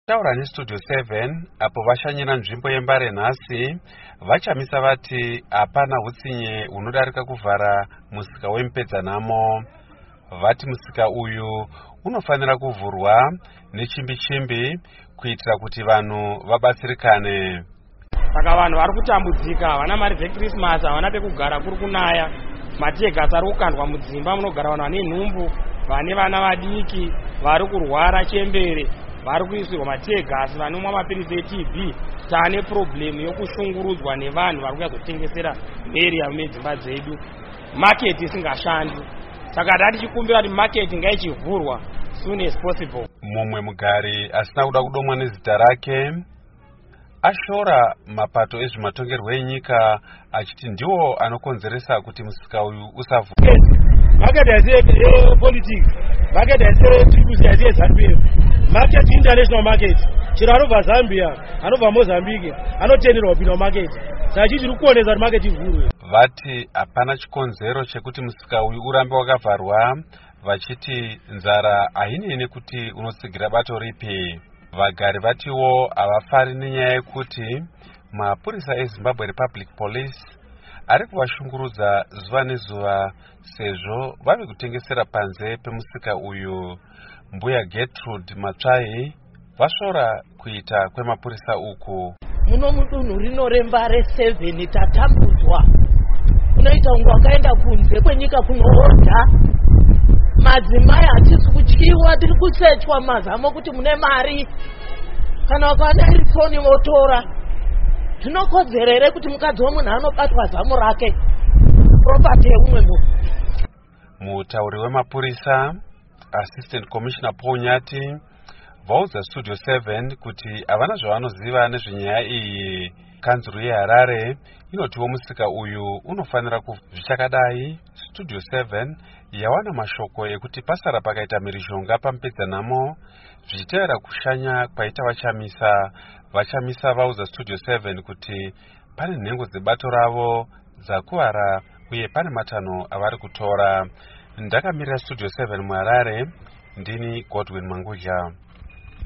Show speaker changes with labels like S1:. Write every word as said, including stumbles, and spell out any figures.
S1: Taura neStudio seven apo vashanyira nzvimbo yeMbare nhasi vachamisa vati hapana hutsinye hunodarika kuvhara musika wemupedzanhamo. Vati musika uyu unofanira kuvhurwa nechimbi chimbi kuitira kuti vanhu vabatsirikane.
S2: Saka vanhu vari kutambudzika, havana mari dzeKrismasi, havana pekugara, kuri kunaya, mategasi ari kukandwa mudzimba munogara vanhu vane nhumbu, vane vana vadiki, vari kurwara chembere, vari kuisirwa mategasi, vanomwa mapirizi eT B. Taane problemu yokushungurudzwa nevanhu vari kuyazotengesera meri medzimba dzedu. Maketi isingashandi. Saka tatichikumbira kuti maketi ngaichivhurwa soon as possible.
S1: Mumwe mugari asina kuda kudomwa nezita rake ashora mapato ezvematongerwo enyika achiti ndiwo anokonzeresa kuti musika uyu usavhurwe.
S3: Market has politics. Market has tributes as Zambia. Market international market. Chiro anobva Zambia, anobva Mozambique, anotenderwa kupinda market. Saka chiri kuonesa kuti market ivhurwe.
S1: Vati hapana chikonzero chekuti musika uyu urambe wakavharwa, vachiti nzara hainei kuti unotsigira bato ripi. Vagari vatiwo havafari nenyaya yekuti mapurisa eZimbabwe Republic Police ari kuvashungurudza zuva nezuva sezvo vave kutengesera panze pemusika uyu. Mbuya Gertrude Matsvai vasvora kuita kwemapurisa uku.
S4: Muno mudunhu rino reMbare seven tatambudzwa. Unoita kunge wakaenda kunze kwenyika kunohodha. Madzimai hatisi kutyiwa, tiri kusechwa mazamo kuti mune mari. Kana ukana rifoni motora. Zvinokodzera here kuti mukadzi womunhu anobatwa zamo rake propati yeumwe munhu.
S1: Mutauri wemapurisa Assistant Commissioner Paul Nyati vaudza Studio seven kuti havana zvavanoziva nezvenyaya iyi. Kanzuru yeHarare inotiwo musika uyu unofanira kuzvichakadai. Studio seven yawana mashoko ekuti pasara pakaita mhirizhonga pamupedzanhamo zvichitevera kushanya kwaita vachamisa. Vachamisa vaudza Studio seven kuti pane nhengo dzebato ravo dzakuvara uye pane matanho avari kutora. Ndakamirira Studio seven muHarare, ndini Godwin Manguja.